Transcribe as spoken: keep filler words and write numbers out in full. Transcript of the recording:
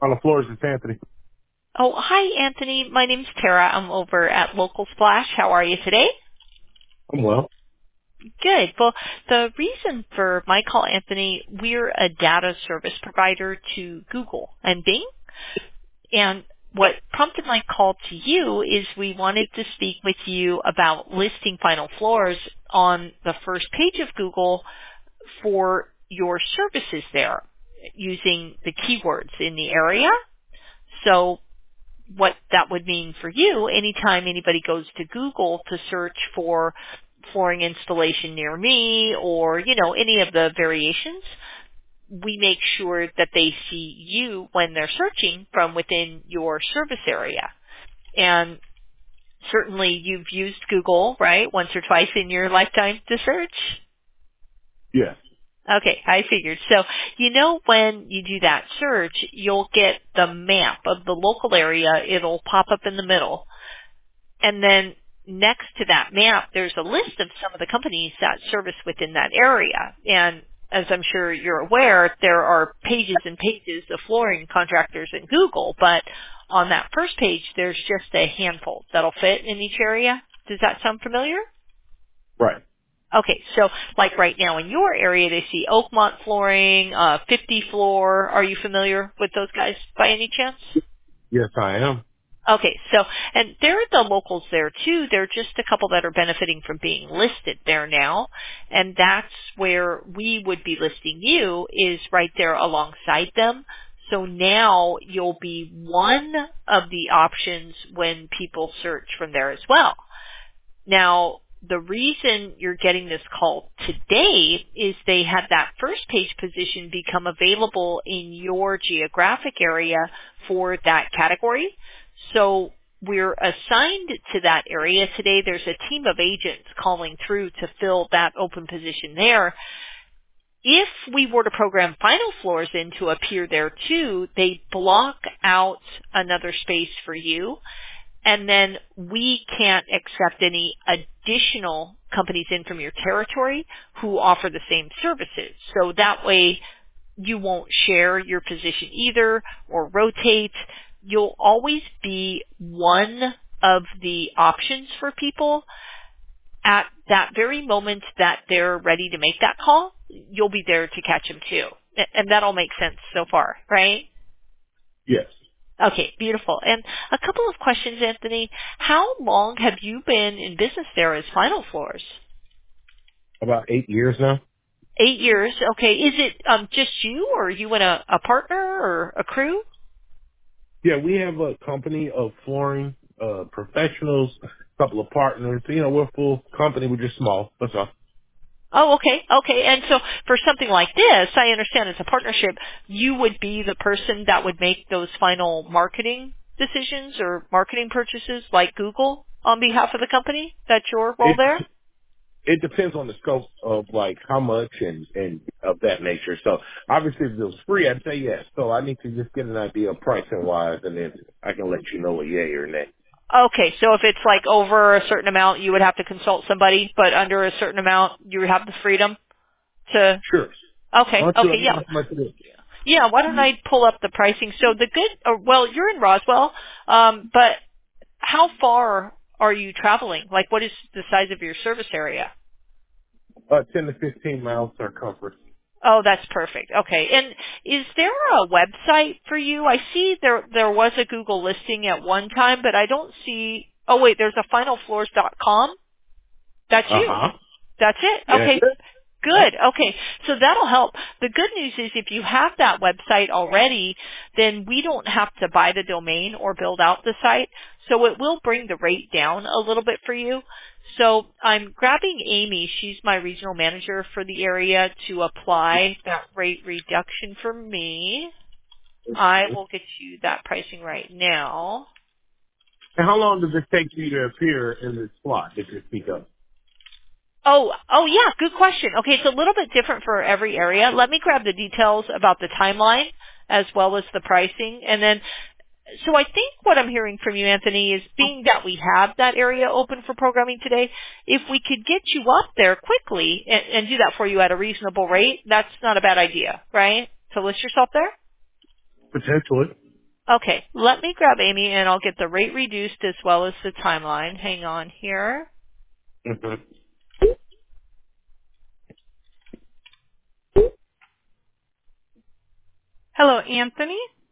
On the floors, it's Anthony. Oh, hi, Anthony. My name's Tara. I'm over at Local Splash. How are you today? I'm well. Good. Well, the reason for my call, Anthony, we're a data service provider to Google and Bing. And what prompted my call to you is we wanted to speak with you about listing final floors on the first page of Google for your services there using the keywords in the area. So what that would mean for you, anytime anybody goes to Google to search for flooring installation near me or, you know, any of the variations, we make sure that they see you when they're searching from within your service area. And certainly you've used Google, right, once or twice in your lifetime to search. Yes. Okay, I figured. So, you know, when you do that search, you'll get the map of the local area. It'll pop up in the middle. And then next to that map, there's a list of some of the companies that service within that area. And as I'm sure you're aware, there are pages and pages of flooring contractors in Google, but on that first page, there's just a handful that'll fit in each area. Does that sound familiar? Right. Okay, so like right now in your area, they see Oakmont Flooring, uh, fifty Floor. Are you familiar with those guys by any chance? Yes, I am. Okay, so, and they're the locals there too. They're just a couple that are benefiting from being listed there now. And that's where we would be listing you, is right there alongside them. So now you'll be one of the options when people search from there as well. Now, the reason you're getting this call today is they had that first page position become available in your geographic area for that category. So we're assigned to that area today. There's a team of agents calling through to fill that open position there. If we were to program final floors in to appear there too, they block out another space for you. And then we can't accept any additional companies in from your territory who offer the same services. So that way you won't share your position either or rotate. You'll always be one of the options for people. At that very moment that they're ready to make that call, you'll be there to catch them too. And that'll make sense so far, right? Yes. Okay, beautiful. And a couple of questions, Anthony. How long have you been in business there as Final Floors? About eight years now. Eight years. Okay. Is it um, just you, or are you and a, a partner or a crew? Yeah, we have a company of flooring uh, professionals, a couple of partners. You know, we're a full company. We're just small. That's all. Oh, okay. Okay. And so for something like this, I understand it's a partnership. You would be the person that would make those final marketing decisions or marketing purchases like Google on behalf of the company? That's your role It there? it depends on the scope of like how much and and of that nature. So obviously, if it was free, I'd say yes. So I need to just get an idea of pricing wise, and then I can let you know a yay or nay. Okay, so if it's like over a certain amount, you would have to consult somebody, but under a certain amount, you would have the freedom to. Sure. Okay, Why don't you okay, let me yeah, know how much it is? yeah. Why don't I pull up the pricing? So the good, or, well, you're in Roswell, um, but how far are you traveling? Like, what is the size of your service area? Uh, ten to fifteen miles circumference. Oh, that's perfect. Okay, and is there a website for you? I see there there was a Google listing at one time, but I don't see. Oh, wait, there's a final floors dot com. That's Uh you. huh. That's it. Yeah. Okay. Good. Okay. So that'll help. The good news is if you have that website already, then we don't have to buy the domain or build out the site. So it will bring the rate down a little bit for you. So I'm grabbing Amy. She's my regional manager for the area to apply that rate reduction for me. I will get you that pricing right now. And how long does it take you to appear in this slot if you speak up? Oh, oh yeah, good question. Okay, it's a little bit different for every area. Let me grab the details about the timeline as well as the pricing. And then, so I think what I'm hearing from you, Anthony, is being that we have that area open for programming today, if we could get you up there quickly and, and do that for you at a reasonable rate, that's not a bad idea, right? To list yourself there? Potentially. Okay, let me grab Amy and I'll get the rate reduced as well as the timeline. Hang on here. Mm-hmm. Hello, Anthony.